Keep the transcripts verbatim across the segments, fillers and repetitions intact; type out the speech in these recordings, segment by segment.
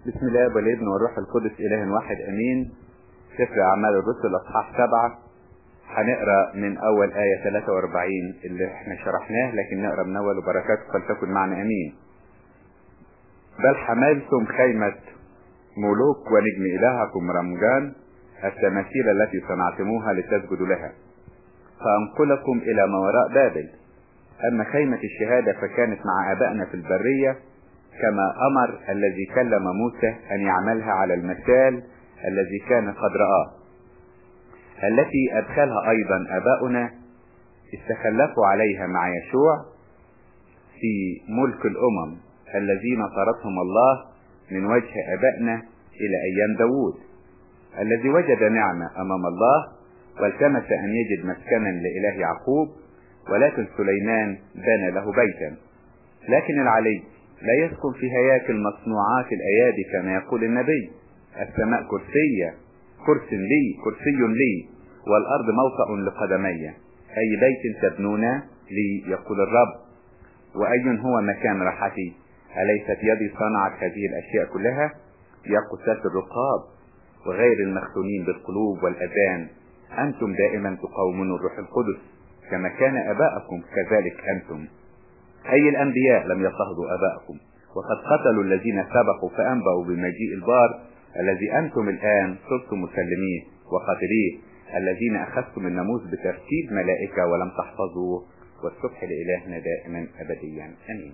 بسم الله والابن والروح القدس إله واحد أمين. سفر أعمال الرسل أصحاح سبعة، هنقرأ من أول آية ثلاثة وأربعين اللي احنا شرحناه، لكن نقرأ من أول وبركاته فلتكن معنا أمين. بل حملتم خيمة ملوك ونجم إلهكم رمجان التماثيل التي صنعتموها لتسجدوا لها، فأنقلكم إلى ما وراء بابل. أما خيمة الشهادة فكانت مع آبائنا في البرية، كما أمر الذي كلم موسى أن يعملها على المثال الذي كان قد رآه، التي أدخلها أيضا آباؤنا استخلفوا عليها مع يشوع في ملك الأمم الذين طردهم الله من وجه آبائنا إلى أيام داود، الذي وجد نعمة أمام الله والتمس أن يجد مسكنا لإله يعقوب. ولكن سليمان بنى له بيتا، لكن العلي لا يسكن في هياكل مصنوعات الأيادي كما يقول النبي: السماء كرسية كرسي لي كرسي لي والأرض موطأ لقدمي، أي بيت تبنون لي يقول الرب. وأي هو مكان راحتي؟ أليست يدي صنعت هذه الأشياء كلها؟ يا قساة الرقاب وغير المختونين بالقلوب والأذان، أنتم دائما تقاومون الروح القدس كما كان آباءكم كذلك أنتم. أي الأنبياء لم يضطهدوا آباءكم، وقد قتلوا الذين سبقوا فأنبأوا بمجيء البار الذي أنتم الآن صرتم مسلميه وقاتليه، الذين أخذتم الناموس بترتيب ملائكة ولم تحفظوه، والسبح لإلهنا دائما أبديا أمين.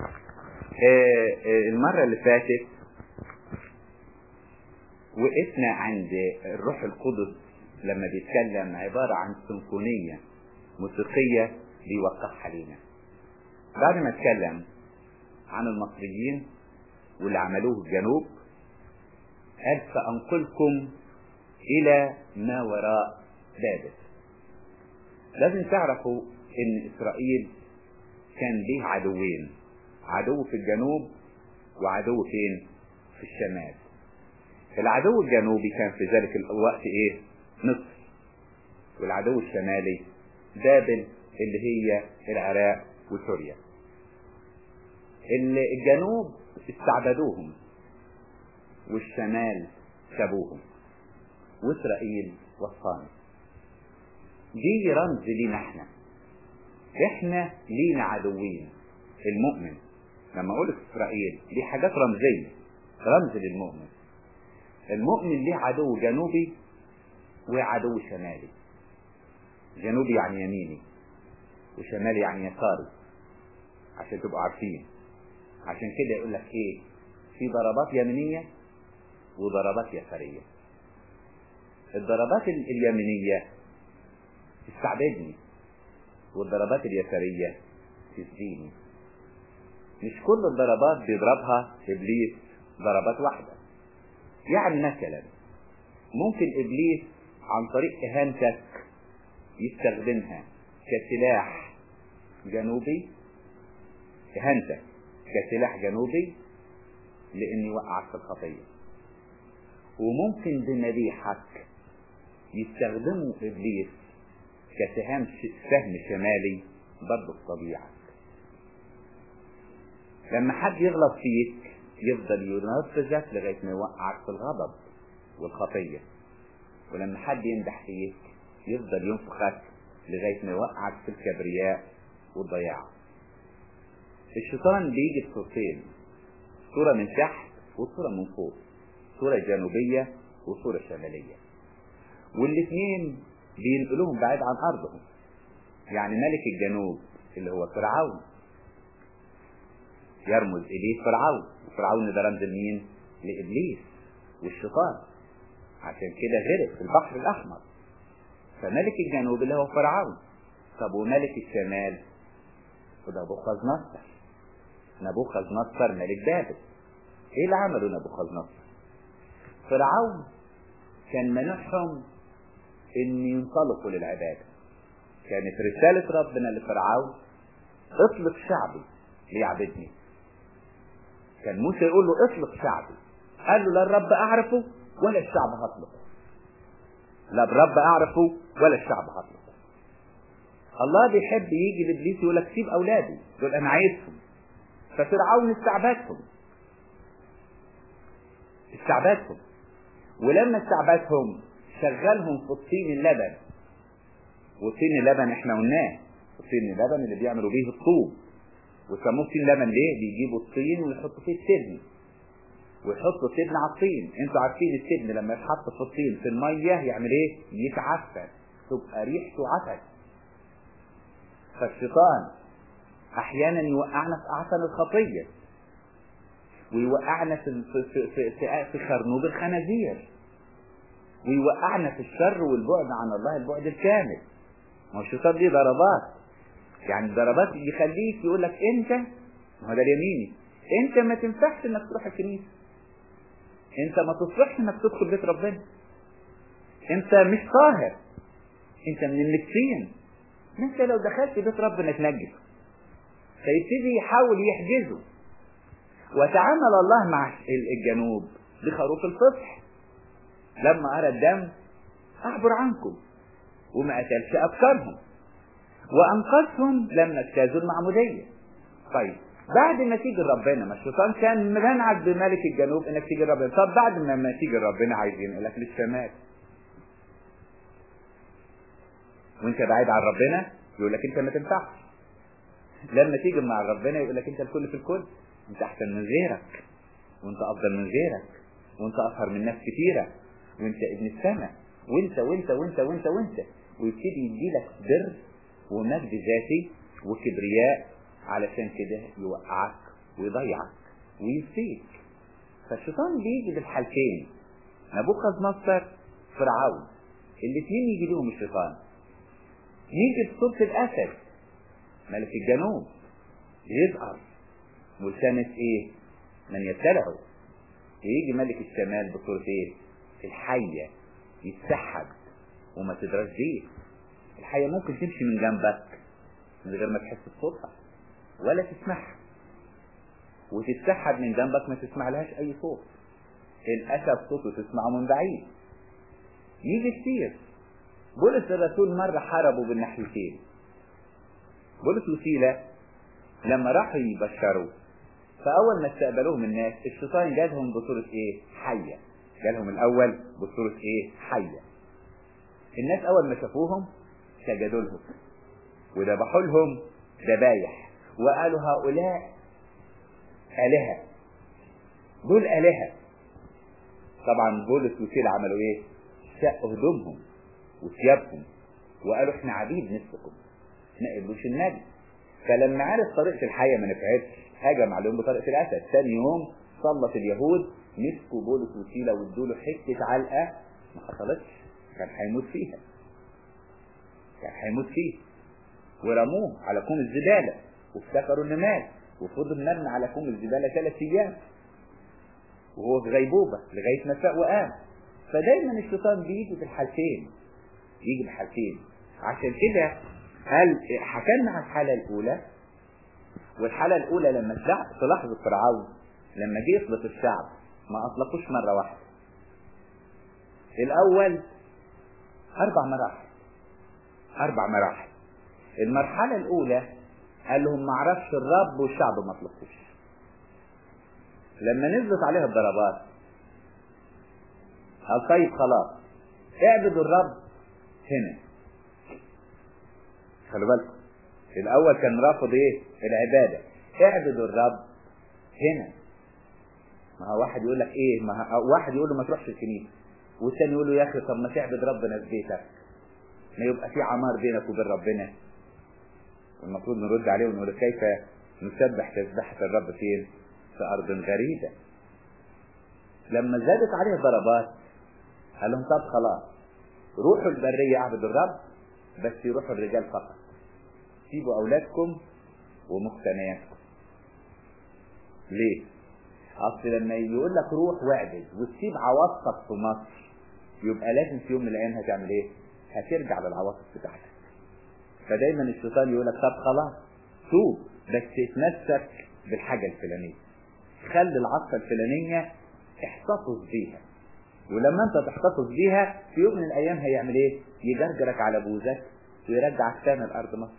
المرة اللي فاتت وقفنا عند الروح القدس لما بيتكلم عبارة عن سيمفونية موسيقية بيوقعها لنا. بعد ما اتكلم عن المصريين واللي عملوه الجنوب، قال سأنقلكم إلى ما وراء بابل. لازم تعرفوا إن إسرائيل كان ليه عدوين، عدو في الجنوب وعدو فين؟ في الشمال. العدو الجنوبي كان في ذلك الوقت إيه؟ مصر. والعدو الشمالي بابل اللي هي العراق وسوريا. الجنوب استعبدوهم والشمال سابوهم، وإسرائيل وصاني. دي رمز لينا احنا احنا لينا عدوين. المؤمن لما اقول اسرائيل دي حاجات رمزية، رمز للمؤمن. المؤمن ليه عدو جنوبي وعدو شمالي. جنوبي يعني يميني، وشمالي يعني يساري، عشان تبقوا عارفين. عشان كده يقول لك ايه؟ في ضربات يمينية وضربات يسارية. الضربات اليمينية تستعبدني، والضربات اليسارية تسديني. مش كل الضربات بيضربها ابليس ضربات واحدة. يعني مثلا ممكن ابليس عن طريق اهانتك يستخدمها كسلاح جنوبي، اهانتك كسلاح جنوبي لان يوقعك في الخطية. وممكن بمديحك يستخدمه ابليس كسهم سهم شمالي برضه في طبيعك. لما حد يغلط فيك يفضل ينرفزك لغاية ما يوقعك في الغضب والخطية. ولما حد يمدح فيك يفضل ينفخك لغاية ما يوقعك في الكبرياء والضياع. الشيطان بيجي بصورتين، صورة من تحت وصورة من فوق، صورة جنوبية وصورة شمالية، والاثنين بينقلوهم بعيد عن أرضهم. يعني ملك الجنوب اللي هو فرعون يرمز إليه فرعون، وفرعون ده رمز لمين؟ لإبليس والشيطان، عشان كده غرق في البحر الأحمر. فملك الجنوب اللي هو فرعون. طب وملك الشمال وده نبوخذ نصر. نبوخذ نصر ملك بابل. ايه اللي عمله نبوخذ نصر؟ فرعون كان منحهم ان ينطلقوا للعبادة. كانت رسالة ربنا لفرعون: اطلق شعبي ليعبدني. كان موسى يقول له اطلق شعبي، قال له لا الرب اعرفه ولا الشعب هطلقه. لا الرب اعرفه ولا الشعب هطلقه. الله بيحب يجي لابليس يقول لك سيب اولادي دول انا عايزهم. ففرعون استعبدهم. استعبدهم، ولما استعبدهم شغلهم في الطين اللبن. والطين اللبن احنا قلناه الطين اللبن اللي بيعملوا بيه الطوب، وسموه طين لبن ليه؟ بيجيبوا الطين ويحطوا فيه التبن، ويحطوا التبن على الطين. انتوا عارفين التبن لما يتحط في الطين في الميه يعمل ايه؟ يتعفن، تبقى ريحته عفن. فالشيطان احيانا يوقعنا في اعفن الخطيه، ويوقعنا في في في, في, في خرنوب الخنازير، ويوقعنا في الشر والبعد عن الله البعد الكامل. ما هو الشيطان دي ضربات، يعني ضربات يخليك يقول لك انت، ما هو ده اليميني، انت ما تنفعش انك تروح الكنيسه، انت ما تصلحش انك تدخل بيت ربنا، انت مش طاهر، انت من النجسين، انت لو دخلت بيت ربنا تنجس. فيبتدي يحاول يحجزه. وتعامل الله مع الجنوب بخروف الفصح، لما أرى الدم أعبر عنكم، وما قتلش أبكارهم، وأنقذهم لما اجتازوا المعمودية. طيب بعد ما تيجي ربنا، ما الشيطان كان منعك بملك الجنوب انك تيجي ربنا، طب بعد ما ما تيجي ربنا عايز ينقلك للشمال، وانت بعيد عن ربنا يقول لك انت ما تنفعش. لما تيجي مع ربنا يقول لك انت الكل في الكل، انت احسن من غيرك، وانت افضل من غيرك، وانت اطهر من ناس كتيره، وانت ابن السماء، وانت وانت وانت وانت وانت ويبتدي يديلك بر ومجد ذاتي وكبرياء، علشان كده يوقعك ويضيعك وينسيك. فالشيطان بيجي بالحالتين، نبوخذ نصر، فرعون، الاثنين يجي لهم الشيطان. يجي بصورة الاسد ملك الجنوب، يظهر ملتمس ايه؟ من يبتلعه. يجي ملك الشمال بصورة ايه؟ الحية، يتسحب وما تدرس بيه. الحية ممكن تمشي من جنبك من غير ما تحس بصوتها ولا تسمعها، وتتسحب من جنبك ما تسمع لهاش اي صوت. الاسد صوته تسمعه من بعيد. يجي كتير. بولس الرسول مرة حاربوا بالناحيتين. بولس وسيلة لما راحوا يبشروا، فاول ما استقبلوهم الناس الشيطان جالهم بصورة ايه؟ حية. جالهم الاول بصورة ايه؟ حية. الناس اول ما شافوهم سجدوا لهم وذبحوا لهم ذبايح، وقالوا هؤلاء آلهة، دول آلهة. طبعا بولس وسيلة عملوا ايه؟ شقوا هدومهم وثيابهم وقالوا احنا عبيد مثلكم، ما قبلوش النبي. فلما عرف طريقة الحية ما نفعتش، هاجم عليهم بطريقة الأسد. ثاني يوم صلت اليهود، مسكوا بولس وسيلة وادوا له حتة علقة ما حصلتش، كان هيموت فيها، كان هيموت فيه. ورموه على كوم الزبالة وافتكروا انه مات، وفضل مرمي على كوم الزبالة ثلاث ايام وهو في غيبوبة لغاية ما فاق وقام. فدايما الشيطان بيجي بالحالتين، يجي بالحالتين. عشان كده قال حكينا عن الحالة الأولى، والحالة الأولى لما تلاحظوا فرعون لما جه يطلق الشعب ما أطلقوش مرة واحدة. الأول أربع مراحل، أربع مراحل. المرحلة الأولى قال لهم ما عرفش الرب والشعب ما طلقوش. لما نزلت عليها الضربات قال طيب خلاص اعبدوا الرب هنا. خلوا بالكم الأول كان رافض ايه؟ العبادة. اعبدوا الرب هنا. ما هو واحد يقول لك ايه؟ ما هو واحد يقول له ما تروحش الكنيسة، والثاني يقول له يا اخي طب ما تعبد ربنا في بيتك، ما يبقى في عمار بينك وبين ربنا. والمفروض نرد عليه ونقول كيف نسبح تسبحة الرب فين؟ في أرض غريبة. لما زادت عليه الضربات قال لهم طب خلاص روحوا البرية اعبدوا الرب، بس يروحوا الرجال فقط، سيبوا أولادكم ومقتنياتكم. ليه؟ أصل لما يقول لك روح واعبد وتسيب عواطفك في مصر، يبقى لازم في يوم من الأيام هتعمل إيه؟ هترجع للعواطف بتاعتك. فدايما الشيطان يقول لك طب خلاص توب، بس اتمسك بالحاجة الفلانية، خلي العطفة الفلانية احتفظ بيها. ولما انت تحتفظ بيها في يوم من الأيام هيعمل إيه؟ يجرجرك على بوزك ويرجعك تاني الأرض مصر.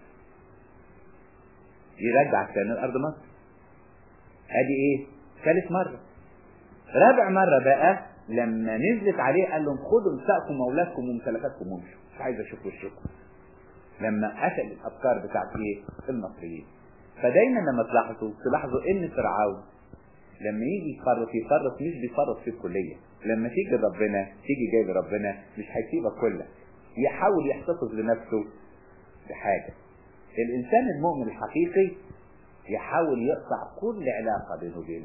يرجعك تاني الأرض مصر. ادي ايه؟ ثالث مرة. رابع مرة بقى لما نزلت عليه قال لهم خدوا نساءكم واولادكم وممتلكاتكم وامشوا، مش عايز اشوف وشكم. لما قتل الافكار بتاعت ايه المصريين. فدايما لما تلاحظوا تلاحظوا ان فرعون لما يجي يفرط يفرط مش بيفرط في الكلية. لما تيجي ربنا تيجي جاي لربنا مش هيسيبك كلك، يحاول يحتفظ لنفسه بحاجة. الانسان المؤمن الحقيقي يحاول يقطع كل علاقة بينه وبينه.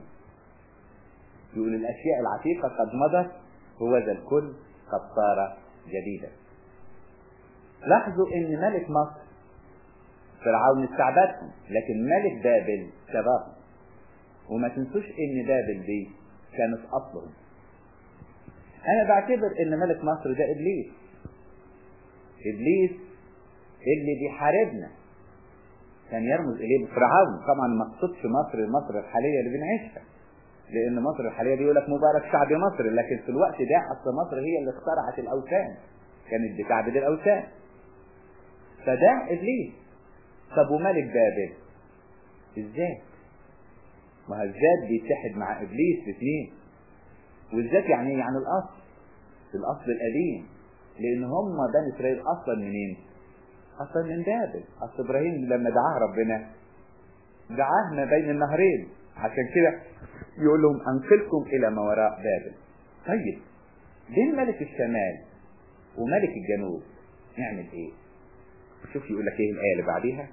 يقول الاشياء العتيقة قد مضت هو ذا الكل قد صار جديدا. لاحظوا ان ملك مصر فرعون استعبدهم، لكن ملك بابل سباهم. وما تنسوش ان بابل دي كانت اصلهم. انا بعتبر ان ملك مصر ده ابليس. ابليس اللي بيحاربنا كان يرمز اليه بفرعون. طبعا ما اقصدش مصر مصر الحالية اللي بنعيشها، لان مصر الحالية دي يقول لك مبارك شعب مصر، لكن في الوقت ده اصل مصر هي اللي اخترعت الاوثان، كانت بتعبد الاوثان. فده ابليس. طب وملك بابل ازاي؟ ما الذات بيتحد مع ابليس الاثنين. والذات يعني ايه؟ يعني الاصل، الاصل القديم، لان هم بني اسرائيل اصلا منين؟ اصلا من بابل. اصل ابراهيم لما دعاه ربنا دعاه ما بين النهرين، عشان كده يقول لهم انقلكم الى ما وراء بابل. طيب بين ملك الشمال وملك الجنوب نعمل ايه؟ شوف يقول لك ايه الايه اللي بعديها،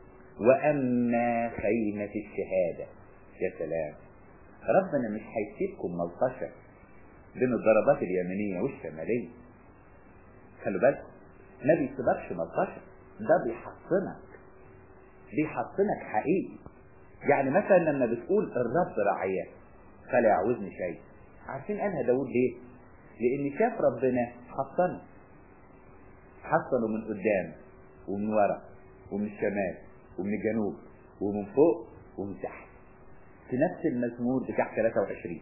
واما خيمة الشهادة. يا سلام، ربنا مش هيسيبكم ملطشة بين الضربات اليمنية والشمالية. خلوا بالكم ما بيسيبكش ملطشة، ده بيحصنك بيحصنك حقيقي. يعني مثلا لما بتقول الرب رعية فلا يعوزني شيء، عارفين قالها داود ليه؟ لان شاف ربنا حصنه حصنه من قدام ومن ورا ومن الشمال ومن الجنوب ومن فوق ومن تحت، في نفس المزمور بتاع ثلاثة وعشرين،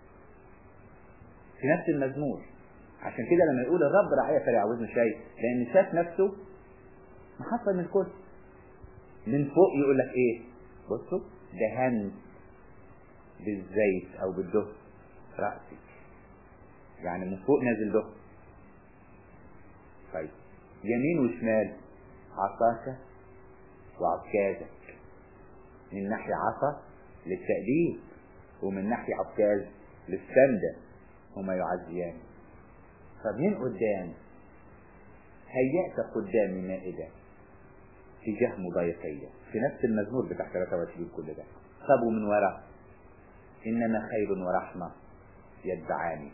في نفس المزمور. عشان كده لما يقول الرب رعية فلا يعوزني شيء، لان شاف نفسه محصن من الكل. من فوق يقول لك ايه؟ بصوا دهنت بالزيت او بالدهن رأسي، يعني من فوق نازل دهن. طيب يمين وشمال عصاك وعكازك، من ناحية عصا للتأديب ومن ناحية عكاز للسندة، هما يعزيان. فمن قدام هيأت قدام مائدة تجاه مضايقية، في نفس المزمور بتاع ثلاثة وعشرين كل ده. طب ومن وراء إنما خير ورحمة يتبعاني.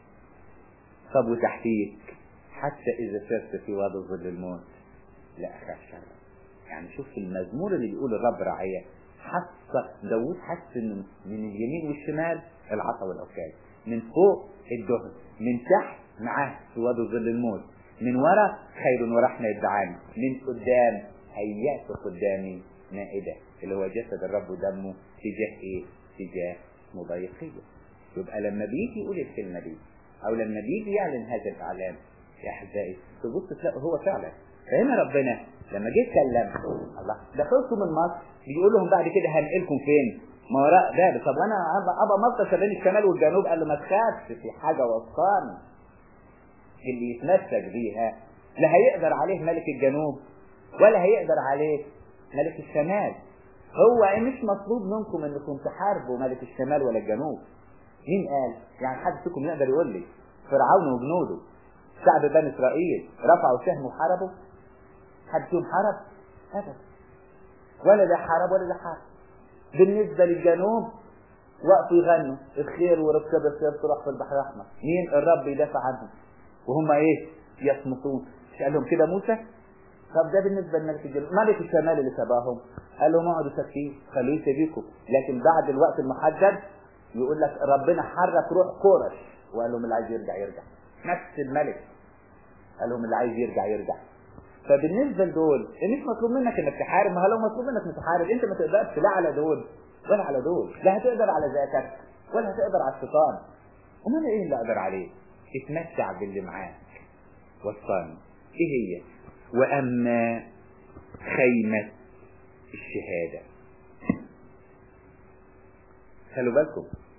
طب وتحتيك حتى إذا سرت في وادي ظل الموت لا أخاف شر. يعني شوف المزمور اللي بيقول الرب رعية، حس داود حس من اليمين والشمال العصا والعكاز، من فوق الدهن، من تحت معاه في وادي ظل الموت، من وراء خير ورحمة يتبعاني، من قدام هيأت قدامي مائدة اللي هو جسد الرب ودمه تجاه ايه؟ تجاه مضايقية. يبقى لما بيجي يقول الكلمة دي او لما بيجي يعلن هذا الاعلان يا احبائي تبص تلاقوا هو فعلا. فهنا ربنا لما جه يتكلم الله دخلتوا من مصر بيقول لهم بعد كده هنقلكم فين؟ ما وراء بابل. طب وانا ابقى مصر بين الشمال والجنوب؟ قال له ما تخافش، في حاجة وصاني اللي يتمسك بيها لا هيقدر عليه ملك الجنوب ولا هيقدر عليه ملك الشمال. هو مش مطلوب منكم انكم تحاربوا ملك الشمال ولا الجنوب. مين قال؟ يعني حد فيكم يقدر يقول لي فرعون وجنوده شعب بني اسرائيل رفعوا سهم وحاربوا؟ حد فيهم حارب؟ ابدا، ولا ده حارب ولا ده حارب. بالنسبة للجنوب وقفوا يغنوا الخير وركب الخير تروح في البحر الاحمر، مين؟ الرب يدافع عنهم وهم ايه؟ يصمتون. مش قال لهم كده موسى؟ طب ده بالنسبة لملك الجنوب. ملك الشمال اللي سباهم قال لهم اقعدوا ساكتين خلوه يسيبكم، لكن بعد الوقت المحدد يقول لك ربنا حرك روح كورش وقال لهم اللي عايز يرجع يرجع. نفس الملك قال لهم اللي عايز يرجع يرجع. فبالنسبة لدول مش مطلوب منك انك تحارب. ما لو مطلوب منك تحارب انت ما تقدرش لا على دول ولا على دول، لا هتقدر على ذاتك ولا هتقدر على الشيطان. امال ايه اللي اقدر عليه؟ اتمتع باللي معاك وصاني. ايه هي؟ واما خيمة الشهادة. خلوا بالكم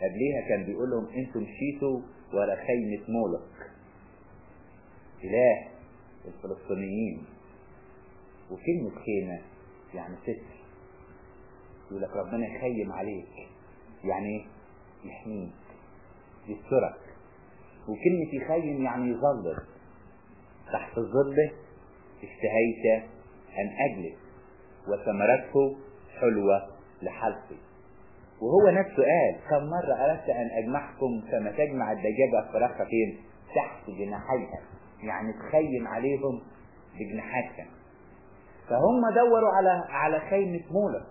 قبليها كان بيقول لهم انتم مشيتوا ورا خيمة مولك اله الفلسطينيين. وكلمة خيمة يعني ستر، يقول لك ربنا يخيم عليك، يعني يحميك يسترك. وكلمة يخيم يعني يظلل، تحت الظل اشتهيت ان اجلس وثمرته حلوة لحلقي. وهو نفسه قال كم مرة اردت ان اجمعكم كما تجمع الدجاجة فراخها فين؟ تحت جناحيها، يعني تخيم عليهم بجناحاتها. فهم دوروا على على خيمة مولك.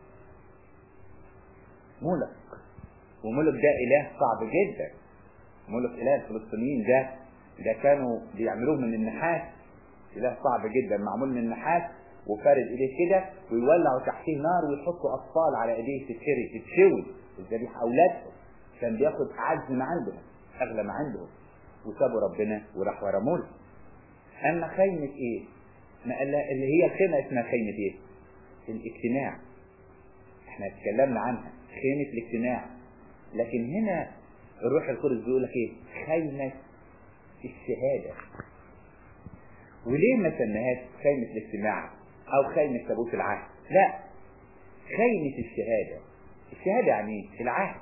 مولك ومولك ده اله صعب جدا. مولك اله الفلسطينيين ده ده كانوا بيعملوه من النحاس، اله صعب جدا معمول من النحاس وفارد ايديه كده ويولعوا تحتيه نار ويحطوا اطفال على ايديه تتشري تتشوي الذبيحه. اولادهم كان بياخد اعز ما عندهم اغلى ما عندهم، وسابوا ربنا وراح ورا مولك. اما خيمه ايه؟ ما قال اللي هي الخيمه اسمها خيمه ايه؟ الاجتماع. احنا اتكلمنا عنها خيمه الاجتماع، لكن هنا الروح القدس بيقول لك ايه؟ خيمه الشهاده. وليه ما سميهاش خيمه الاجتماع او خيمه تابوت العهد؟ لا، خيمه الشهاده. الشهاده يعني العهد،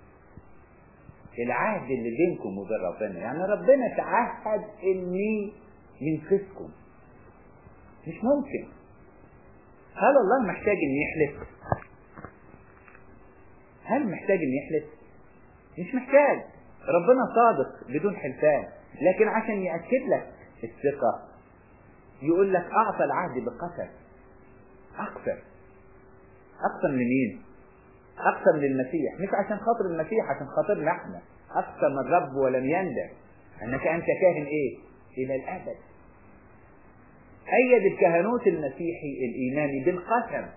العهد اللي بينكم وبين ربنا. يعني ربنا تعهد اني ينقذكم. مش ممكن. هل الله محتاج ان يحلف؟ هل محتاج ان يحلف؟ مش محتاج. ربنا صادق بدون حلفان، لكن عشان يأكد لك الثقة يقول لك اعطى العهد بقسم. اقسم اقسم لمين؟ اقسم للمسيح، مش عشان خاطر المسيح، عشان خاطرنا احنا. اقسم الرب ولم يندم انك انت كاهن ايه؟ الى الابد. ايد الكهنوت المسيحي الايماني بالقسم،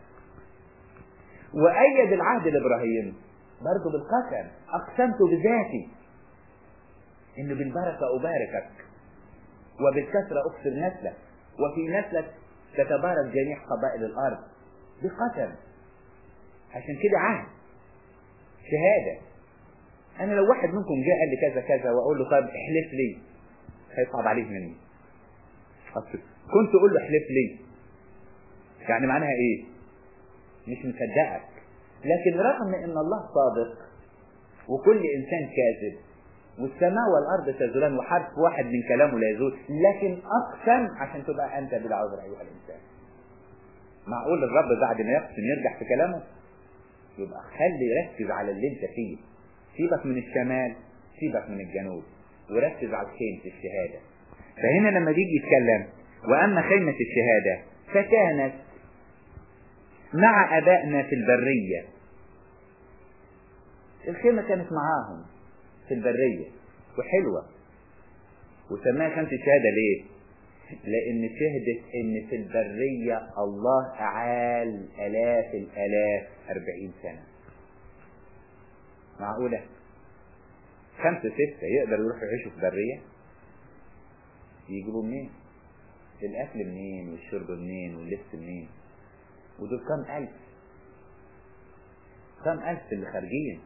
وايد العهد الابراهيمي برضه بالقسم. اقسمت بذاتي انه بالبركه اباركك وبالكثره اكثر نسلك وفي نسلك تتبارك جميع قبائل الارض. بقسم. عشان كده عهد شهاده. انا لو واحد منكم جاء قال لي كذا كذا واقول له طب احلف لي، هيصعب عليه مني. كنت اقول له احلف لي يعني معناها ايه؟ مش مصدقك. لكن رغم ان الله صادق وكل انسان كاذب والسماء والارض تزولان وحرف واحد من كلامه لا يزول، لكن اقسم عشان تبقى انت بلا عذر ايها الانسان. معقول الرب بعد ما يقسم يرجع في كلامه؟ يبقى خلي ركز على اللي انت فيه. سيبك من الشمال، سيبك من الجنوب، وركز على خيمة الشهادة. فهنا لما بيجي يتكلم واما خيمة الشهادة فكانت مع ابائنا في البرية. الخيمة كانت معاهم في البرية وحلوة، وسماها خيمة الشهادة ليه؟ لان شهدت ان في البرية الله اعال الاف الالاف اربعين سنة. معقولة خمسة ستة يقدروا يروحوا يعيشوا في برية؟ يجيبوا منين؟ الاكل منين والشرب منين واللبس منين؟ ودول كم الف كم الف اللي خارجين؟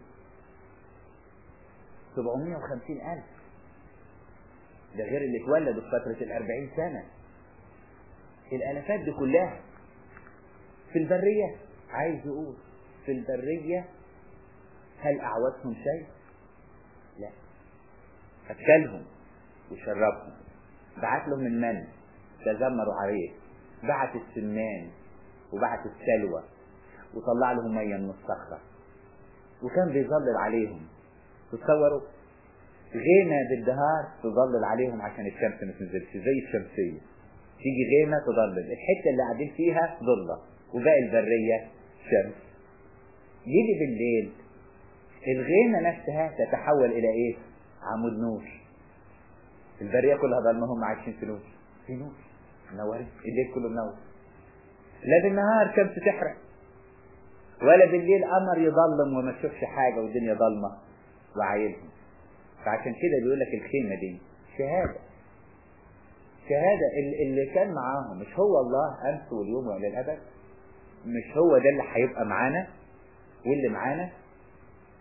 سبعمائة وخمسين الف، ده غير اللي اتولدوا في فترة الاربعين سنة. الالافات دي كلها في البرية. عايز يقول في البرية هل اعوزهم شيء؟ لا، اكلهم وشربهم، بعت لهم المن تذمروا عليه، بعت السمان وبعت السلوى وطلع لهم ميه من الصخره وكان بيظلل عليهم. تتصوروا غيمه بالدهار تظلل عليهم عشان الشمس ما تنزلش زي الشمسيه. تيجي غيمه تظلل الحته اللي قاعدين فيها ضله وباقي البريه شمس. يجي بالليل الغيمه نفسها تتحول الى ايه؟ عمود نور. البريه كلها ضلمه، هم عايشين في نور، في نور منورين، الليل كله منور. لا بالنهار شمس تحرق ولا بالليل قمر يظلم وما تشوفش حاجه والدنيا ضلمه وعايلهم. فعشان كده بيقول لك الخيمه دي شهاده. شهاده اللي كان معاهم مش هو الله امس واليوم والى الابد؟ مش هو ده اللي هيبقى معانا واللي معانا؟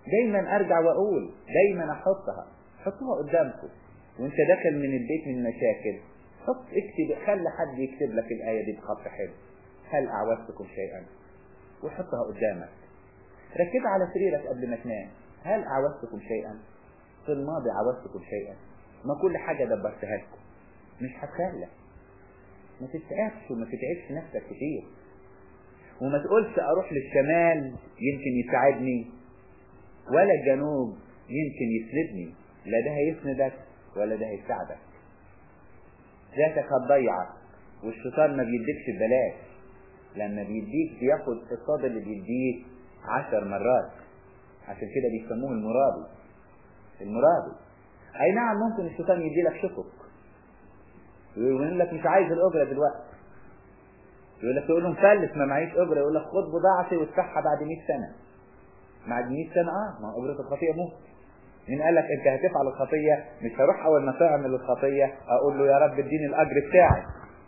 دايما ارجع واقول، دايما احطها، حطوها قدامكم وانت داخل من البيت من مشاكل، حط اكتب، خلي حد يكتب لك الآية دي بخط حلو، هل اعوزتكم شيئا، وحطها قدامك. ركبها على سريرك قبل ما تنام، هل اعوزتكم شيئا، في الماضي عوزتكم شيئا، ما كل حاجة دبرتها لكم، مش هتخلى. ما تتعبش وما تتعبش نفسك كتير، وما تقولش اروح للشمال يمكن يساعدني، ولا الجنوب يمكن يسندني، لا ده هيسندك ولا ده هيساعدك. ذاتك هتضيعك، والشيطان ما بيديكش ببلاش، لما بيديك بياخد قصاد اللي بيديك عشر مرات. عشان كده بيسموه المرابي. المرابي اي نعم ممكن الشيطان يدي لك شفق، يقول لك مش عايز الاجره دلوقتي، يقول لك تقول له مفلس ما معيش اجره، يقول لك خد بضاعتي وادفعها بعد مئة سنه. بعد مئة سنه اه ما اجره الخطيئه موت. مين قال لك انت هتفعل الخطيه؟ مش هروح اول ما تعمل الخطيه اقول له يا رب اديني الاجر بتاعي.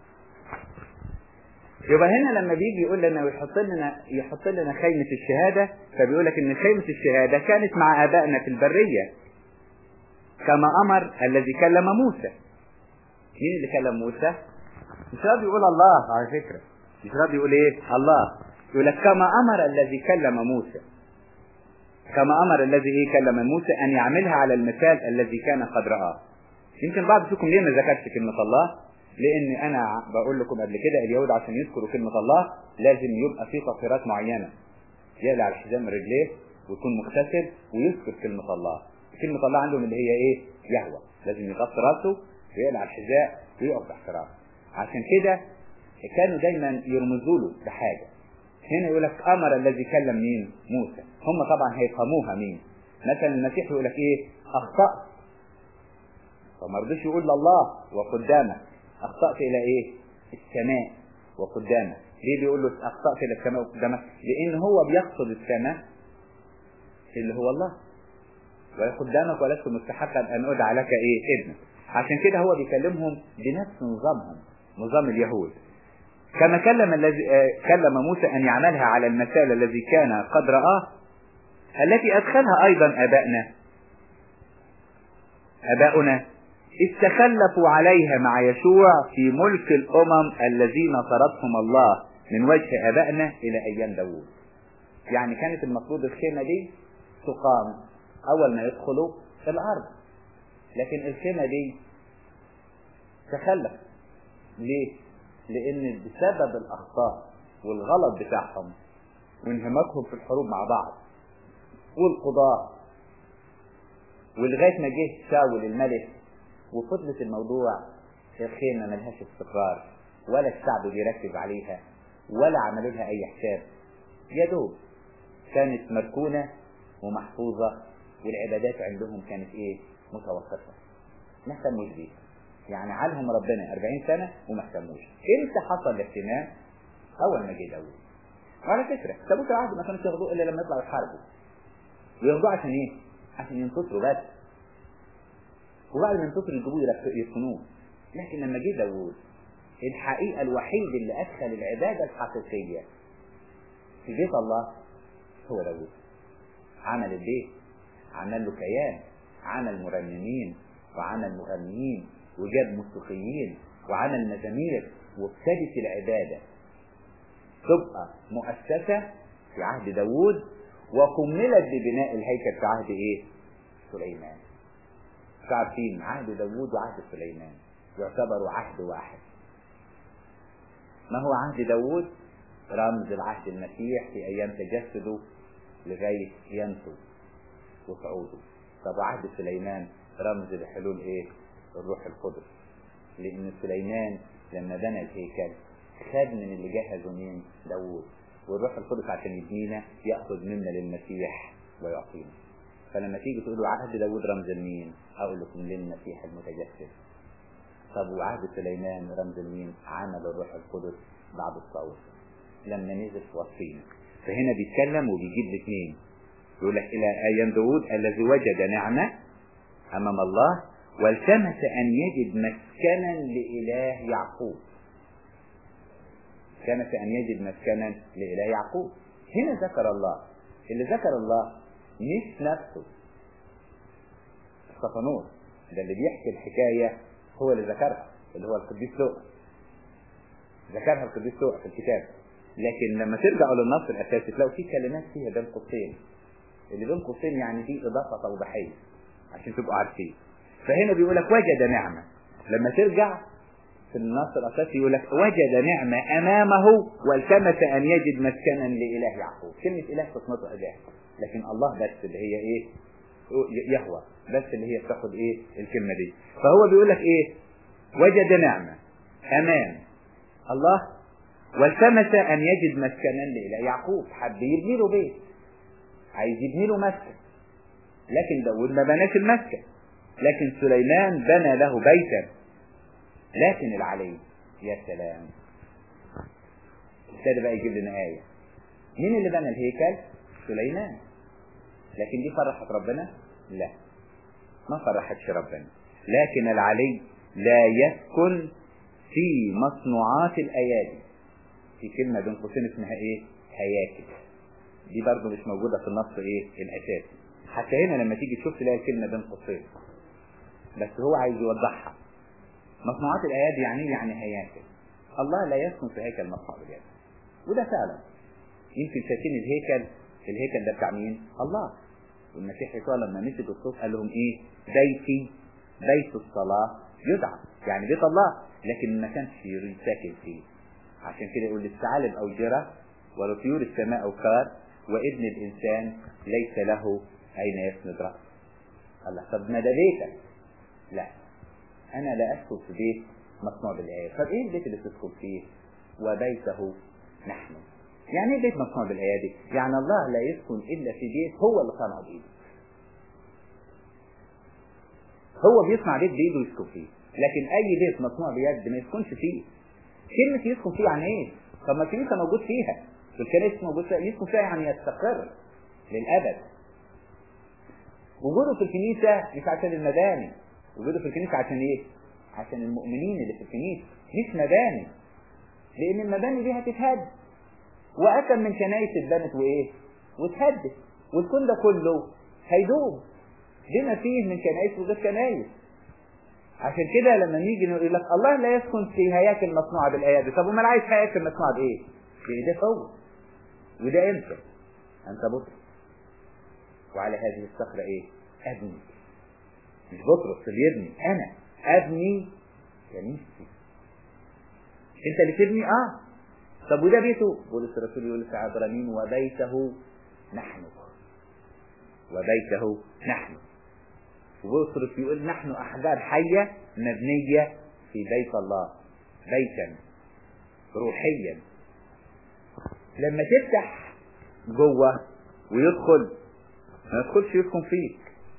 يبقى هنا لما بيجي يقول لنا ويحط لنا يحط لنا خيمه الشهاده، فبيقول لك ان خيمه الشهاده كانت مع ابائنا في البريه كما امر الذي كلم موسى. مين اللي كلم موسى؟ مش راضي يقول الله على فكره، مش راضي يقول ايه الله، يقول لك كما امر الذي كلم موسى، كما امر الذي ايه كلم موسى ان يعملها على المثال الذي كان قد رآه. يمكن بعض فيكم ليه ما ذكرش كلمه الله؟ لان انا بقول لكم قبل كده اليهود عشان يذكروا كلمه الله لازم يبقى في تطهيرات معينه، يقلع على حزام رجليه ويكون مغتسل ويذكر كلمه الله. كلمه الله عندهم اللي هي ايه؟ يهوى. لازم يغطي راسه ويقلع الحذاء ويقف تحت راسه. عشان كده كانوا دايما يرمزوا له بحاجه. هنا يقول لك امر الذي كلم مين؟ موسى. هم طبعا هيفهموها مين؟ مثلا المسيح يقول لك ايه؟ اخطأت، فما رضيش يقول لله وقدامك، اخطأت الى ايه؟ السماء وقدامك. ليه بيقول له اخطأت الى السماء وقدامك؟ لان هو بيقصد السماء اللي هو الله، وقدامك ولست مستحقا ان ادعى لك ايه؟ ابن. عشان كده هو بيكلمهم بنفس نظامهم، نظام اليهود. كما كلم الذي كلم موسى ان يعملها على المثال الذي كان قد رآه، التي ادخلها ايضا ابائنا اباؤنا استخلفوا عليها مع يشوع في ملك الامم الذين طردهم الله من وجه ابائنا الى ايام داوود. يعني كانت المفروض الخيمه دي تقام اول ما يدخلوا الارض، لكن الخيمه دي تخلف. ليه؟ لان بسبب الاخطاء والغلط بتاعهم وانهماكهم في الحروب مع بعض والقضاء، ولغايه ما جه شاول الملك وفضلت الموضوع الخيمه ملهاش استقرار، ولا الشعب بيركز عليها ولا عملوا لها اي حساب، يا دوب كانت مركونه ومحفوظه، والعبادات عندهم كانت ايه؟ متوسطه، ما اهتموش بيها. يعني عالهم ربنا أربعين سنة وما اهتموش. امتى حصل الاهتمام؟ اول ما جه داوود. وعلى فكره تابوت العهد ما كانوش ياخدوه الا لما يطلعوا يحاربوا، وياخدوه عشان ايه؟ عشان ينتصروا بس، وبعد ما ينتصروا يجيبوه يدفنوه. لكن لما جه داوود الحقيقه الوحيد اللي ادخل العباده الحقيقيه في بيت الله هو داوود. عمل البيت، عمل له كيان، عمل مرنمين وعمل مغنيين وجاب موسيقيين وعمل مزامير، وابتدت العبادة تبقى مؤسسة في عهد داوود، وكملت ببناء الهيكل في عهد ايه؟ سليمان. عارفين عهد داوود وعهد سليمان يعتبروا عهد واحد. ما هو عهد داوود؟ رمز العهد المسيح في ايام تجسده لغاية ينسو وصعوده. طب عهد سليمان رمز لحلول ايه؟ الروح القدس. لان سليمان لما بنى الهيكل خد من اللي جهزه مين؟ داوود. والروح القدس عشان يبنينا ياخذ منا للمسيح ويعطينا. فلما تيجي تقولوا عهد داوود رمز لمين؟ اقول لكم للمسيح المتجسد. طب وعهد سليمان رمز لمين؟ عمل الروح القدس بعد الصوت لما نزل في وسطينا. فهنا بيتكلم وبيجيب الاثنين، يقول لك الى ايام داوود الذي وجد نعمه امام الله والتمس ان يجد مسكنا لاله يعقوب. التمس ان يجد مسكنا لاله يعقوب. هنا ذكر الله. اللي ذكر الله مش نفسه. استفانوس ده اللي بيحكي الحكاية هو اللي ذكرها، اللي هو القديس لوقا، ذكرها القديس لوقا في الكتاب. لكن لما ترجعوا للنص الأساسي تلاقوا فيه كلمات فيها بين قوسين، اللي بين قوسين يعني دي إضافة توضيحية عشان تبقوا عارفين. فهنا بيقولك وجد نعمة، لما ترجع في النص الأساسي يقولك وجد نعمة أمامه والتمس أن يجد مسكنا لإله يعقوب. كلمة إله تصنطها إله، لكن الله بس اللي هي إيه؟ يهوى بس اللي هي بتاخد إيه الكلمة دي. فهو بيقولك إيه؟ وجد نعمة أمام الله والتمس أن يجد مسكنا لإله يعقوب. حب يبني له بيت، عايز يبني له مسكن، لكن داود ما بناش المسكن، لكن سليمان بنى له بيتا. لكن العلي يا سلام ابتدى بقى يجيب لنا آية. مين اللي بنى الهيكل؟ سليمان. لكن دي فرحت ربنا؟ لا، ما فرحتش ربنا. لكن العلي لا يسكن في مصنوعات الأيادي. في كلمة بين قوسين اسمها ايه؟ هياكل. دي برضو مش موجودة في النص ايه الأساسي. حتى هنا لما تيجي تشوف تلاقي الكلمة بين قوسين، بس هو عايز يوضحها. مصنوعات الأيادي يعني يعني هياكل. الله لا يسكن في هيكل مصنوع باليد، وده فعلا. يمكن شايفين الهيكل، الهيكل ده بتاع مين؟ الله. والمسيح يسوع لما مسك الصوت قال لهم ايه؟ بيتي بيت الصلاة يدعى، يعني بيت الله، لكن ما كانش ساكن فيه. عشان كده يقول للثعالب أوجرة ولطيور السماء أوكار وابن الإنسان ليس له أين يسند رأسه. الله طب ما ده بيتك. لا، أنا لا أسكن في بيت مصنوع بالآيات. طب إيه البيت اللي تسكن فيه؟ وبيته نحن. يعني إيه بيت مصنوع بالآيات؟ يعني الله لا يسكن إلا في بيت هو اللي صنعه بإيده. هو بيصنع بيت بإيده ويسكن فيه، لكن أي بيت مصنوع بيد ما يسكنش فيه. كلمة يسكن فيه يعني إيه؟ طب ما الكنيسة موجود فيها، والكنيسة موجود فيها، يسكن فيها يعني يستقر للأبد. وجوده في الكنيسة مش عشان المباني، وجوده في الكنيسة عشان ايه؟ عشان المؤمنين اللي في الكنيسة، مش مباني. لأن المباني دي هتتهد، وأكم من كنايس اتبنت وإيه؟ واتهدت، والكون ده كله هيدوب بما فيه من كنايس وغير كنايس. عشان كده لما نيجي نقول لك الله لا يسكن في هياكل مصنوعة بالأيادي، طب وما عايز هياكل مصنوعة بإيه؟ بإيديه هو. وده أنت أنت بطرس، وعلى هذه الصخرة إيه؟ أبني. مش بطرس اللي يبني، أنا أبني كنيستي. أنت اللي تبني؟ آه. طب وده بيته؟ بولس الرسول يقول في عبرانيين وبيته نحن، وبيته نحن. وبطرس يقول نحن أحجار حية مبنية في بيت الله، بيتا روحيا. لما تفتح جوه ويدخل ما يدخلش يسكن فيك.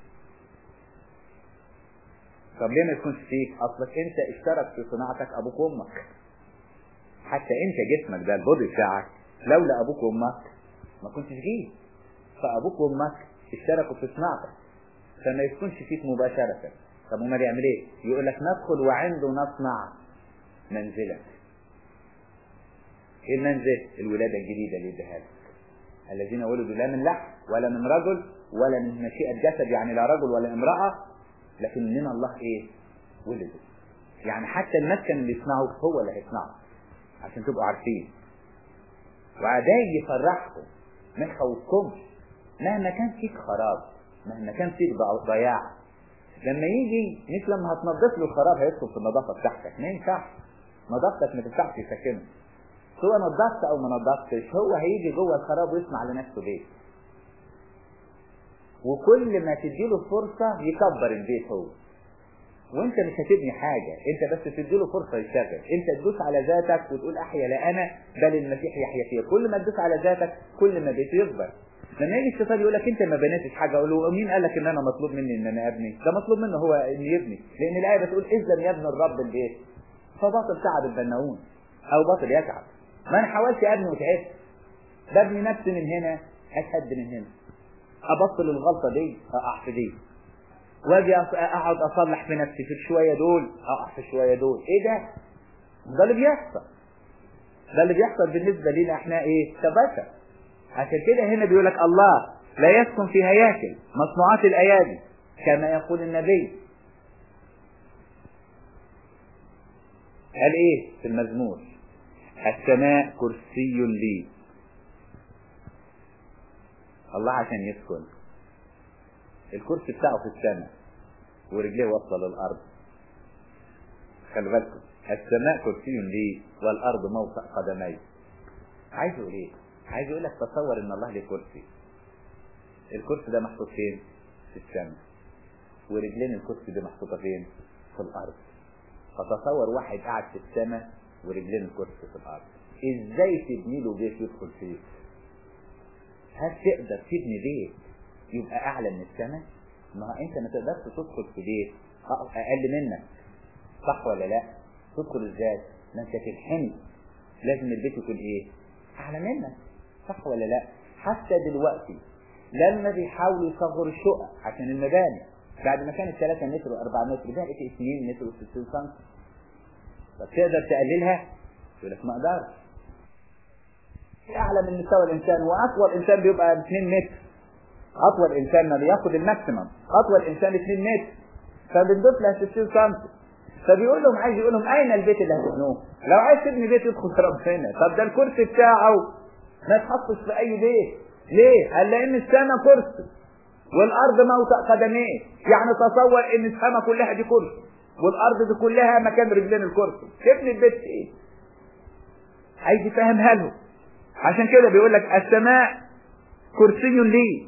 طب ليه ما يكونش فيك؟ اصلك انت اشترك في صناعتك ابوك وامك. حتى انت جسمك ده البودي بتاعك لولا ابوك وامك ما كنتش جيت. فابوك وامك اشتركوا في صناعتك فما يسكنش فيك مباشرة. طب وما بيعمل ايه؟ يقول لك ندخل وعنده نصنع منزلك. ايه المنزل؟ الولادة الجديدة اللي اداها لك. الذين ولدوا لا من لحم ولا من رجل ولا من مشيئة جسد، يعني لا رجل ولا امرأة، لكن من الله ايه؟ ولدوا. يعني حتى المسكن اللي يصنعه هو اللي هيصنعه، عشان تبقوا عارفين. وعداي يفرحكم ما يخوفكمش مهما كان فيك خراب، مهما كان فيك ضياع. لما يجي مش لما هتنظف له الخراب هيدخل في النظافة بتاعتك، ما ينفعش. نظافتك ما تنفعش يسكنه، سواء نظفت او ما نظفتش، هو هيجي جوه الخراب ويصنع لنفسه بيت. وكل ما تديله فرصة يكبر البيت هو، وانت مش هتبني حاجة، انت بس تديله فرصة يشتغل. انت تدوس على ذاتك وتقول احيا لا انا بل المسيح يحيا فيا. كل ما تدوس على ذاتك كل ما بيت يكبر. لما يجي الشيطان يقول لك انت ما بنيتش حاجة، اقول له مين قال لك ان انا مطلوب مني ان انا ابني؟ ده مطلوب منه هو ان يبني، لان الايه بتقول اذا يبني الرب البيت فباطل تعب البناؤون او باطل يتعب. ما انا حاولت ابني وتعبت، ببني نفسي من هنا اشهد من هنا، ابطل الغلطه دي اقع في دي، واجي اقعد اصلح في نفسي في شويه دول اقع في شويه دول. ايه ده؟ ده اللي بيحصل، ده اللي بيحصل بالنسبه لنا احنا ايه؟ كبشر. عشان كده هنا بيقول لك الله لا يسكن في هياكل مصنوعات الأيادي كما يقول النبي. قال ايه في المزمور؟ السماء كرسي لي. الله عشان يسكن الكرسي بتاعه في السماء ورجليه واصله للارض. خلي بالكم، السماء كرسي لي والارض موطئ قدمي. عايز يقول ايه؟ عايز يقول لك تصور ان الله له كرسي. الكرسي ده محطوط فين؟ في السماء. ورجلين الكرسي ده محطوطه فين؟ في الارض. فتصور واحد قاعد في السماء ورجلين الكرسي في الارض، ازاي تبني له بيت يدخل فيه؟ هل تقدر تبني بيت يبقى اعلى من السماء؟ ما انت ما تقدرش تدخل في بيت اقل منك، صح ولا لا؟ تدخل ازاي؟ ما انت تنحني، لازم البيت يكون ايه؟ اعلى منك، صح ولا لا؟ حتى دلوقتي لما بيحاولوا يصغروا الشقق عشان المباني، بعد ما كانت ثلاثة متر وأربعة متر بقت اثنين متر وستين سم. طب تقدر تقللها؟ يقول لك ما اقدرش. اعلى من مستوى الانسان، واطول انسان بيبقى اثنين متر. اطول انسان ما بياخد الماكسيمم، اطول انسان اثنين متر، فبنضيف لها ستين سم. فبيقول لهم، عايز يقول لهم اين البيت اللي هتبنوه؟ لو عايز تبني بيت يدخل ربنا. طب ده الكرسي بتاعه ما تحطش في اي بيت. ليه؟ قال لان السماء كرسي والارض موطئ قدميه. يعني تصور ان السماء كلها دي كرسي والارض دي كلها مكان رجلين الكرسي، تبني البيت ايه؟ عايز يفهمها له. عشان كده بيقول لك السماء كرسي لي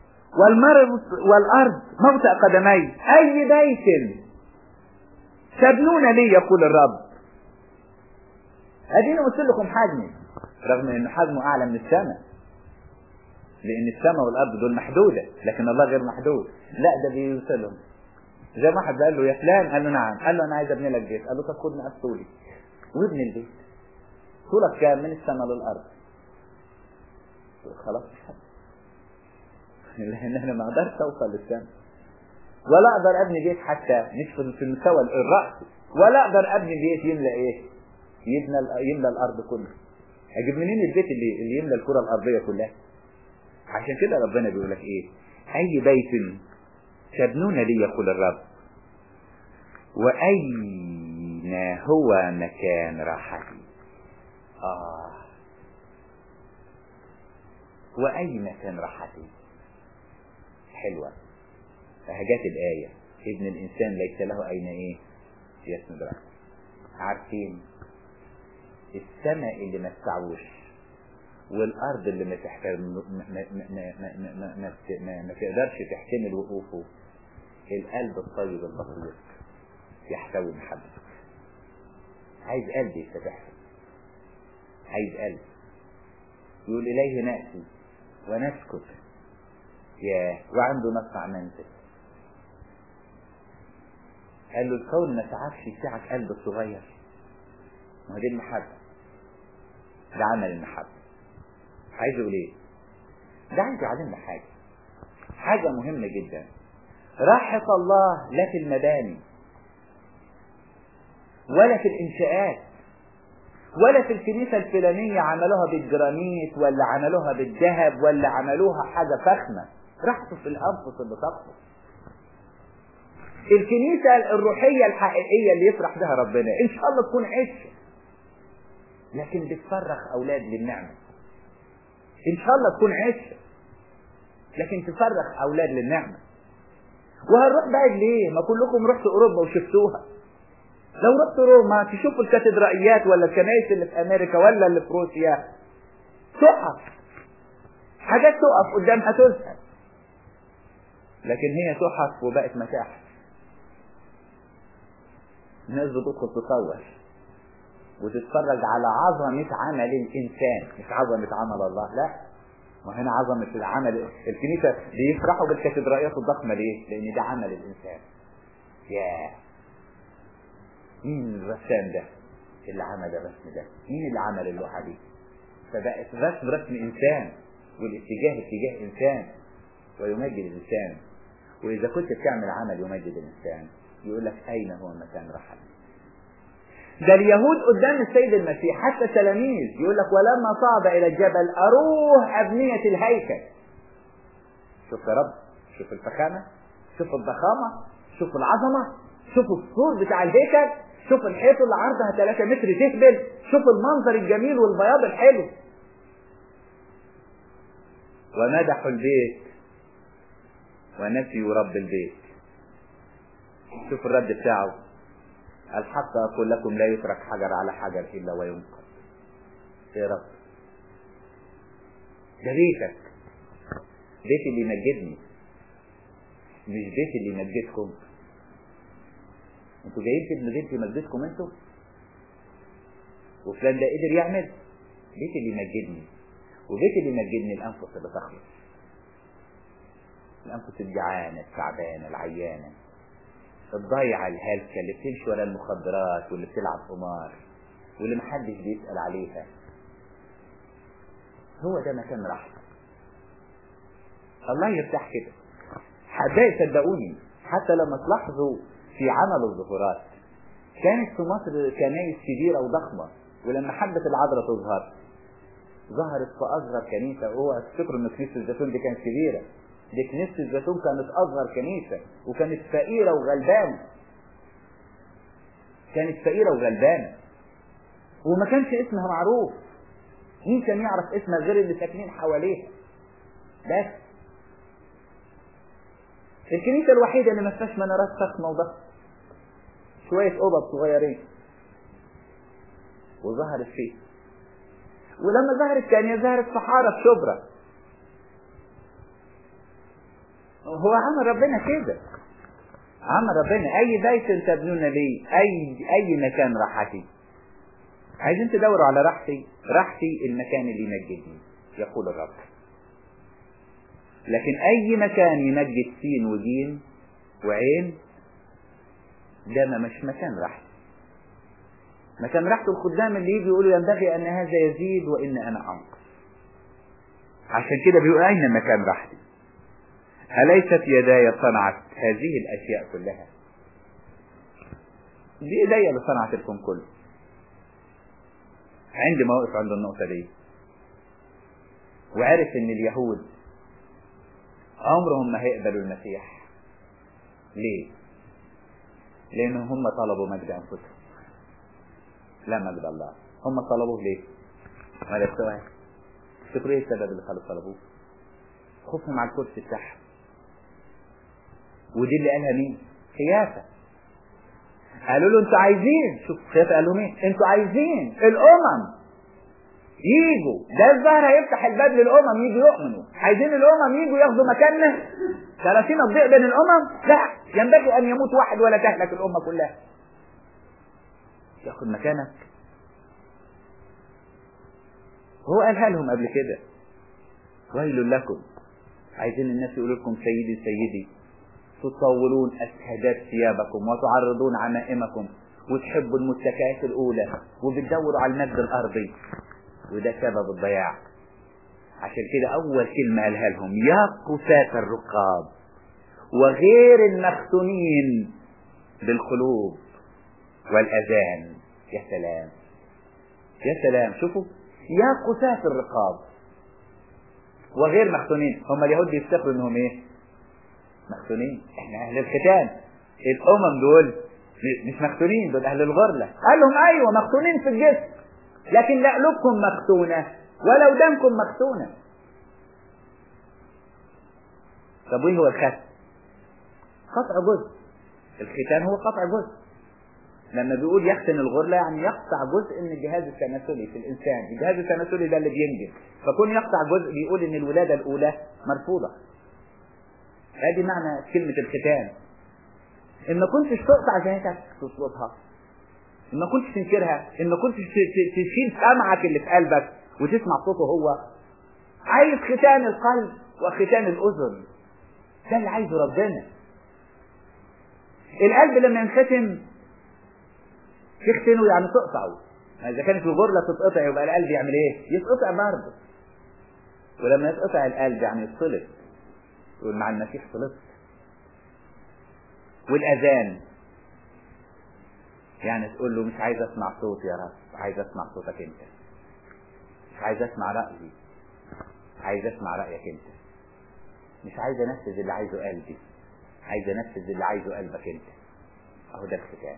والارض موطئ قدمي، اي بيت تبنون لي يقول الرب. اديني قلت لكم حجمي، رغم ان حجمه اعلى من السماء، لان السماء والارض دول محدوده لكن الله غير محدود. لا ده بيوصلهم. زي ما واحد قال له يا فلان، قال له نعم، قال له انا عايز ابني لك بيت. قال له طب خد مقاس طولي وابني البيت. طولك كام؟ من السماء للارض. خلاص مش حد، لان انا ما اقدرش اوصل للسماء، ولا اقدر ابني بيت حتى مش في المستوى الرأسي، ولا اقدر ابني بيت يملى ايه؟ يملى يملى الارض كلها. اجيب منين البيت اللي اللي يملى الكره الارضيه كلها؟ عشان كده ربنا بيقول لك ايه؟ اي بيت تبنون لي يقول الرب، واين هو مكان راحتي؟ اه واي مكان راحتي؟ حلوه. فهجات الايه ابن الانسان ليس له اين ايه يسند راسه. عارفين السماء اللي ما تسعوش والارض اللي ما تحترم ما ما ما ما ما, ما, ما, ما تقدرش تحتمل وقوفه، القلب الطيب البسيط يحتوي محبته. عايز قلب يتفتح، عايز قلب يقول اليه ناتي ونسكت يا وعنده نصع منزل. قال له الكون ما تعرفش يسعك قلب الصغير. ما دي المحبه، ده عمل المحبه. عايز يقول ايه؟ ده عايز يعلمنا حاجه حاجه مهمه جدا. راحه الله لا في المباني ولا في الانشاءات ولا في الكنيسه الفلانيه عملوها بالجرانيت ولا عملوها بالذهب ولا عملوها حاجه فخمه. راحته في الانفس اللي تقصد. الكنيسه الروحيه الحقيقيه اللي يفرح بها ربنا ان شاء الله تكون عشه لكن بتفرخ اولاد للنعمه. ان شاء الله تكون عشه لكن تفرخ اولاد للنعمه. وهنروح بعيد ليه؟ ما كلكم رحتوا اوروبا وشفتوها. لو رحتوا روما تشوفوا الكاتدرائيات ولا الكنائس اللي في امريكا ولا اللي في روسيا، تقف حاجات تقف قدامها تزهق، لكن هي تقف وبقت متاحف. الناس بتدخل تصور وتتفرج على عظمة عمل الإنسان، مش عظمة عمل الله. لا، وهنا عظمة العمل. الكنيسة بيفرحوا بالكاتدرائيات الضخمة ليه؟ لأن ده عمل الإنسان. ياه، مين الرسام ده اللي عمل الرسم ده؟ مين اللي عمل اللوحة دي؟ فبقت رسم رسم إنسان، والاتجاه اتجاه إنسان ويمجد الإنسان. وإذا كنت بتعمل عمل يمجد الإنسان يقول لك أين هو مكان راحتي؟ ده اليهود قدام السيد المسيح حتى تلاميذ يقول لك ولما صعد إلى الجبل أروه أبنية الهيكل. شوف يا رب، شوف الفخامة، شوف الضخامة، شوف العظمة، شوف السور بتاع الهيكل، شوف الحيط اللي عرضها ثلاثة متر تهبل، شوف المنظر الجميل والبياض الحلو. ومدحوا البيت ونسيوا رب البيت. شوف الرد بتاعه، الحق أقول لكم لا يترك حجر على حجر إلا وينقض. يا رب ده بيتك، بيت اللي يمجدني مش بيت اللي يمجدكم. انتوا جايين تبنوا بيت يمجدكم انتوا، وفلان ده قدر يعمل بيت اللي يمجدني. وبيت اللي يمجدني الأنفس اللي تخلص، الأنفس الجعانة التعبانة العيانة الضيعة الهالكة اللي بتمشي ولا المخدرات واللي بتلعب قمار واللي محدش بيسأل عليها. هو ده مكان راحته. الله يرتاح كده. حبايبي صدقوني، حتى لما تلاحظوا في عمل الظهورات كانت في مصر كنايس كبيرة وضخمة، ولما حبت العذراء تظهر ظهرت في أصغر كنيسة. وهو تفتكروا إن كنيسة الزيتون دي كانت كبيرة؟ دي كنيسة الزيتون كانت أصغر كنيسة، وكانت فقيرة وغلبانة، كانت فقيرة وغلبانة وما كانش اسمها معروف. مين كان يعرف اسمها غير اللي ساكنين حواليها بس. الكنيسة الوحيدة اللي ما فيهاش منارات فخمة وضخمة، شوية أوضة صغيرين وظهرت فيه. ولما ظهرت ثانية ظهرت في حارة في شبرا. هو عمل ربنا كده، عمل ربنا. أي بيت تبنون لي، أي أي مكان راحتي. عايزين تدوروا على راحتي، راحتي المكان اللي يمجدني يقول الرب. لكن أي مكان يمجد سين وجيم وعين ده ما مش مكان راحتي. مكان راحته الخدام اللي يجي يقولوا ينبغي أن هذا يزيد وإن أنا أنقص. عشان كده بيقول أين مكان راحتي؟ أليست يداي صنعت هذه الأشياء كلها؟ دي إيديا اللي صنعت الكون كله. عندي موقف عند النقطة دي، وعرف إن اليهود عمرهم ما هيقبلوا المسيح. ليه؟ لأنهم هم طلبوا مجد أنفسهم لا مجد الله. هم طلبوه ليه؟ ما ده السؤال. تفتكروا ايه السبب اللي خلوا طلبوه؟ خوفهم على الكرسي بتاعهم. ودي اللي قالها مين؟ خيافة. قالوا له انتوا عايزين، شوف خيافة قال لهم ايه؟ انتوا عايزين الامم ييجوا، ده الظاهر هيفتح الباب للامم ييجوا يؤمنوا. عايزين الامم ييجوا ياخدوا مكاننا؟ ثلاثين الضيق بين الامم؟ لا، ينبغي ان يموت واحد ولا تهلك الامة كلها. ياخد مكانك. هو قالها لهم قبل كده، ويل لكم. عايزين الناس يقولوا لكم سيدي سيدي، تطولون أسهدات ثيابكم وتعرضون عمائمكم وتحبوا المتكئات الأولى وبتدوروا على المجد الأرضي، وده سبب الضياع. عشان كده أول كلمة قالها لهم، يا قساة الرقاب وغير المختونين بالقلوب والأذان. يا سلام يا سلام. شوفوا، يا قساة الرقاب وغير مختونين. هم اليهود بيفتكروا انهم ايه؟ مختونين. احنا اهل الختان. الامم دول مش مختونين، دول اهل الغرلة. قال لهم ايوه مختونين في الجسم، لكن لا قلوبكم مختونة ولا ودانكم مختونة. طب وايه هو الختان؟ قطع جزء. الختان هو قطع جزء. لما بيقول يختن الغرلة يعني يقطع جزء من الجهاز التناسلي في الإنسان. الجهاز التناسلي ده اللي بينجب، فكون يقطع جزء بيقول إن الولادة الأولى مرفوضة. هذه معنى كلمة الختان. إن ما كنتش تقطع جهتك تصلبها، إن ما كنتش تنكرها، إن ما كنتش تشيل سمعك اللي في قلبك وتسمع صوته هو. عايز ختان القلب وختان الأذن، ده اللي عايزه ربنا. القلب لما ينختم تختنه يعني تقطعه. إذا كانت الغرلة تتقطع يبقى القلب يعمل ايه؟ يتقطع برضه. ولما يتقطع القلب يعني يتصلب، يقول مع المسيح صلبت. والأذان يعني تقول له مش عايز اسمع صوت يا رب، عايز اسمع صوتك انت، مش عايز اسمع رأيي، عايز اسمع رأيك انت. مش عايز انفذ اللي عايزه قلبي، عايز انفذ اللي عايزه قلبك انت. اهو ده الختان.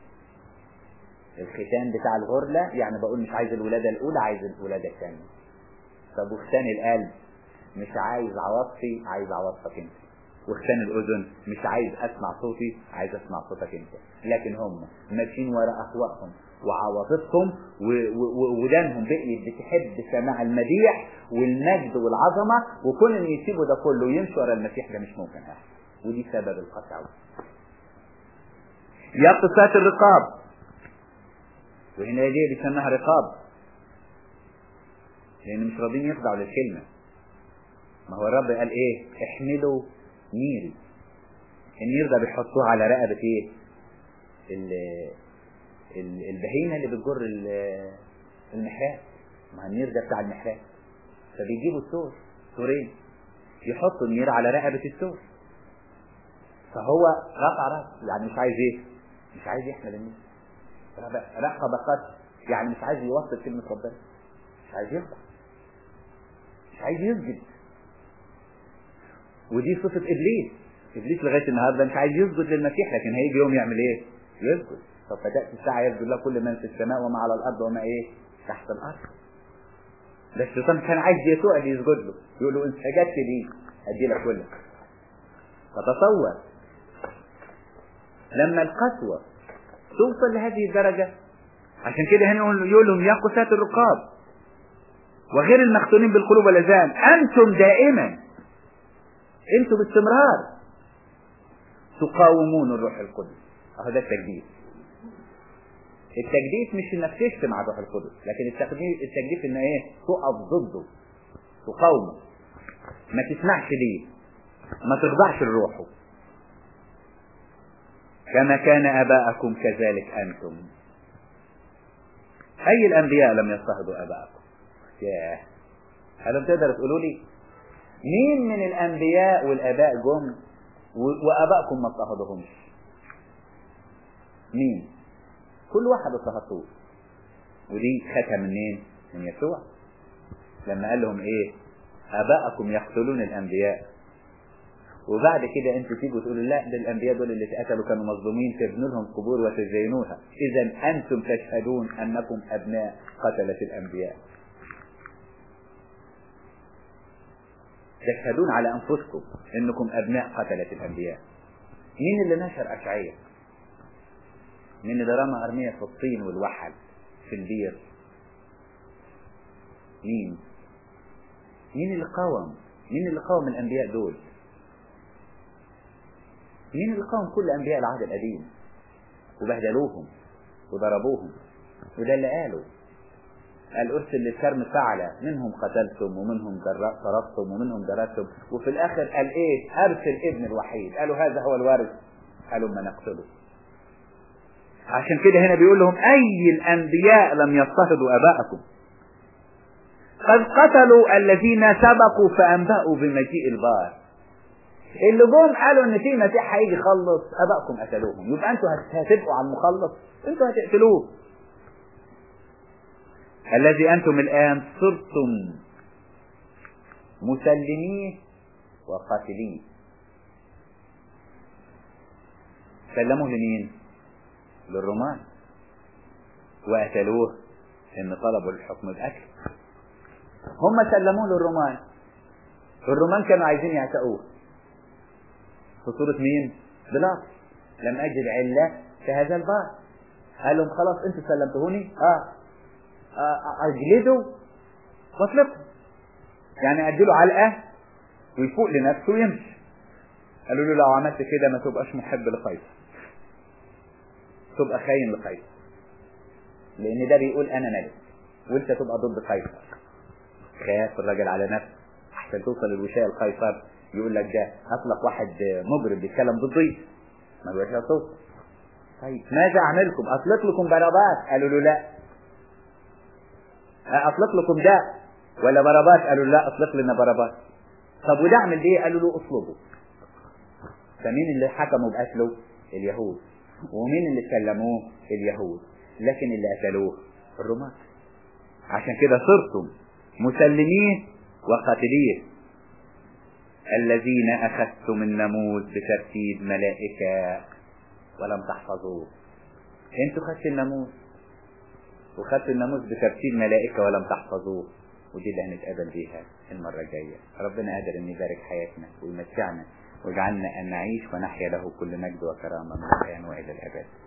الختان بتاع الغرلة يعني بقول مش عايز الولادة الاولى، عايز الولادة الثانية. طب وختان القلب مش عايز عواطفي، عايز عواطفك انت. وختان الاذن مش عايز اسمع صوتي، عايز اسمع صوتك انت. لكن هم ماشيين وراء اهوائهم وعواطفهم ودانهم بقيت بتحب سماع المديح والمجد والعظمه، وكل ان يسيبوا ده كله ويمشوا ورا المسيح ده مش ممكن احد. ودي سبب القطع. يا قصات الرقاب، وهنا دي بيسموها رقاب لان مش راضيين يخضعوا للكلمه. ما هو الرب قال ايه؟ احملوا نيري. النير ده بيحطوه على رقبه ايه؟ البهيمه اللي بتجر المحراب. ما النير ده بتاع المحراب، فبيجيبوا السور سورين يحطوا النير على رقبه السور، فهو رفع راس يعني مش عايز ايه؟ مش عايز يحمل النير. رقبه قتل يعني مش عايز يوصل كلمه ربنا، مش عايز يخضع، مش عايز يسجد. ودي صفه ابليس. ابليس لغايه النهارده مش عايز يسجد للمسيح، لكن هيجي يوم يعمل ايه؟ يسجد. طب فتأتي الساعه يسجد له كل من في السماء وما على الارض وما ايه؟ تحت الارض. ده الشيطان كان عايز يسوع اللي يسجد له، يقول له انت سجدت لي ادي لك كله. فتصور لما القسوه توصل لهذه الدرجه. عشان كده هنا يقول لهم يا قساة الرقاب وغير المختونين بالقلوب والاذان، انتم دائما، انتم باستمرار تقاومون الروح القدس. اهو ده التجديد. التجديد مش انك تشتم على الروح القدس، لكن التجديد التجديد ان ايه؟ تقف ضده، تقاومه، ما تسمعش ليه، ما تخضعش لروحه. كما كان اباءكم كذلك انتم. اي الانبياء لم يضطهدوا اباءكم؟ ياه، هل تقدر تقولوا لي مين من الانبياء والاباء جم وابائكم ما اضطهدوهمش؟ مين؟ كل واحد اضطهدوه. ودي خدها منين؟ من يسوع لما قال لهم ايه؟ ابائكم يقتلون الانبياء، وبعد كده انتوا تيجوا تقولوا لا ده الانبياء دول اللي اتقتلوا كانوا مظلومين، تبنوا لهم قبور وتزينوها. اذا انتم تشهدون انكم ابناء قتلة الانبياء، تشهدون على انفسكم انكم ابناء قتلة الانبياء. مين اللي نشر اشعياء؟ مين اللي رمى ارمية في الطين والوحل في البير؟ مين؟ مين اللي قاوم؟ مين اللي قاوم الانبياء دول؟ مين اللي قاوم كل انبياء العهد القديم وبهدلوهم وضربوهم؟ وده اللي قالوا، قال ارسل للكرم فعلة، منهم قتلتم ومنهم ضربتم ومنهم ضربتم، وفي الاخر قال ايه؟ ارسل ابن الوحيد. قالوا هذا هو الوارث، قالوا ما نقتله. عشان كده هنا بيقول لهم اي الانبياء لم يضطهدوا اباءكم؟ قد قتلوا الذين سبقوا فانبأوا بمجيء البار. اللي جم قالوا ان في مسيح هيجي يخلص، ابائكم قتلوهم، يبقى انتوا هتبقوا على المخلص، انتوا هتقتلوه. الذي انتم الان صرتم مسلميه وقاتليه. سلموه لمين؟ للرومان، وقتلوه ان طلبوا الحكم باكل. هم سلموه للرومان، الرومان كانوا عايزين يعتقوه في صورة مين؟ بلاط. لم أجد علة في هذا البار. قال لهم خلاص انتوا سلمتهوني، اه, آه اجلدوا واطلقوا، يعني اديله علقة ويفوق لنفسه ويمشي. قالوا له لو عملت كده ما تبقاش محب لقيصر، تبقى خاين لقيصر، لان ده بيقول انا ملك وانت تبقى ضد قيصر. خاف الراجل على نفسه احسن توصل الوشاية لقيصر يقول لك ده اطلق واحد مجرم بيتكلم ضدي، ما بقاش توصل. طيب ماذا اعملكم؟ اطلق لكم باراباس؟ قالوا له لا. اطلق لكم ده ولا باراباس؟ قالوا له لا اطلق لنا باراباس. طب وده اعمل ايه؟ قالوا له اطلبه. فمين اللي حكموا بقتله؟ اليهود. ومين اللي سلموه؟ اليهود. لكن اللي قتلوه الرومان. عشان كده صرتم مسلميه وقاتليه. الذين أخذتم الناموس بترتيب ملائكة ولم تحفظوه. انتوا خدتوا الناموس وخدتوا الناموس بترتيب ملائكة ولم تحفظوه، ودي اللي هنتقابل بيها المرة الجاية. ربنا قادر ان يبارك حياتنا ويمتعنا ويجعلنا ان نعيش ونحيا له كل مجد وكرامة من الآن وإلى الأبد.